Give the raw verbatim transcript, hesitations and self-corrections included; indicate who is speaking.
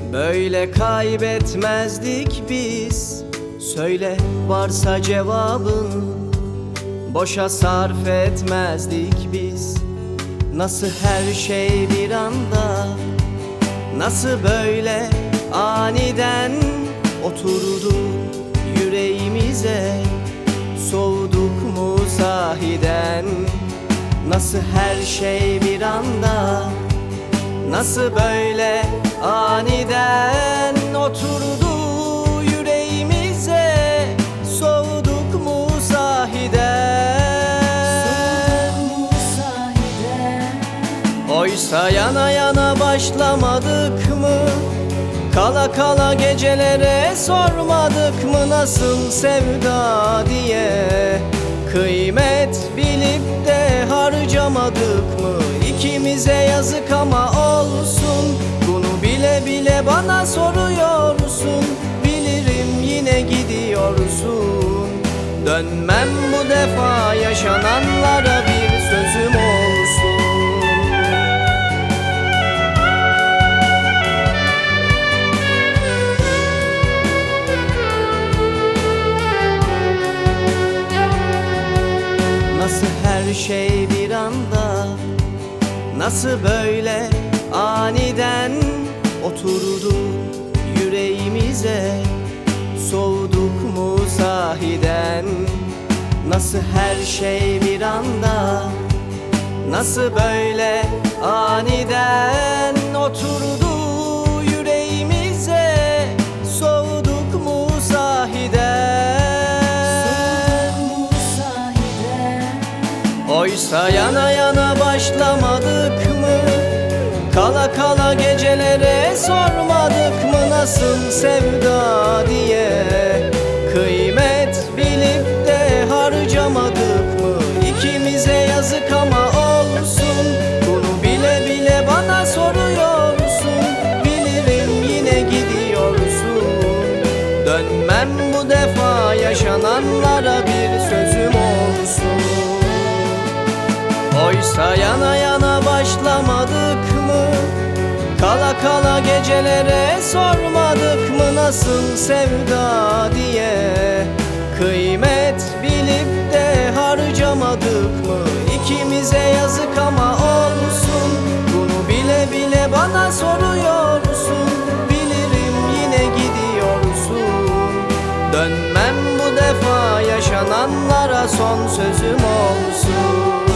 Speaker 1: Böyle kaybetmezdik biz. Söyle varsa cevabın. Boşa sarf etmezdik biz. Nasıl her şey bir anda, nasıl böyle aniden oturdu yüreğimize? Soğuduk mu sahiden? Nasıl her şey bir anda, nasıl böyle aniden oturdu yüreğimize? Soğuduk mu sahiden?
Speaker 2: Soğuduk mu sahiden?
Speaker 1: Oysa yana yana başlamadık mı? Kala kala gecelere sormadık mı nasıl sevda diye? Kıymet bilip de harcamadık mı? İkimize yazık ama olsun. Bunu bile bile bana soruyorsun. Bilirim yine gidiyorsun. Dönmem bu defa, yaşananlara bir sözüm olsun. Nasıl her şey bir anda, nasıl böyle aniden oturdu yüreğimize? Soğuduk mu sahiden? Nasıl her şey bir anda, nasıl böyle aniden oturdu yüreğimize? Soğuduk mu sahiden? Oysa yana yana başlamadık mı? Kala kala gecelere sormadık mı nasıl sevda diye? Kıymet bilip de harcamadık mı? İkimize yazık ama olsun. Bunu bile bile bana soruyorsun. Bilirim yine gidiyorsun. Dönmem bu defa, yaşananlara bir sözüm olsun. Oysa yana yana başlamadık mı? Kala kala gecelere sormadık mı nasıl sevda diye? Kıymet bilip de harcamadık mı? İkimize yazık ama olsun. Bunu bile bile bana soruyorsun. Bilirim yine gidiyorsun. Dönmem bu defa, yaşananlara son sözüm olsun.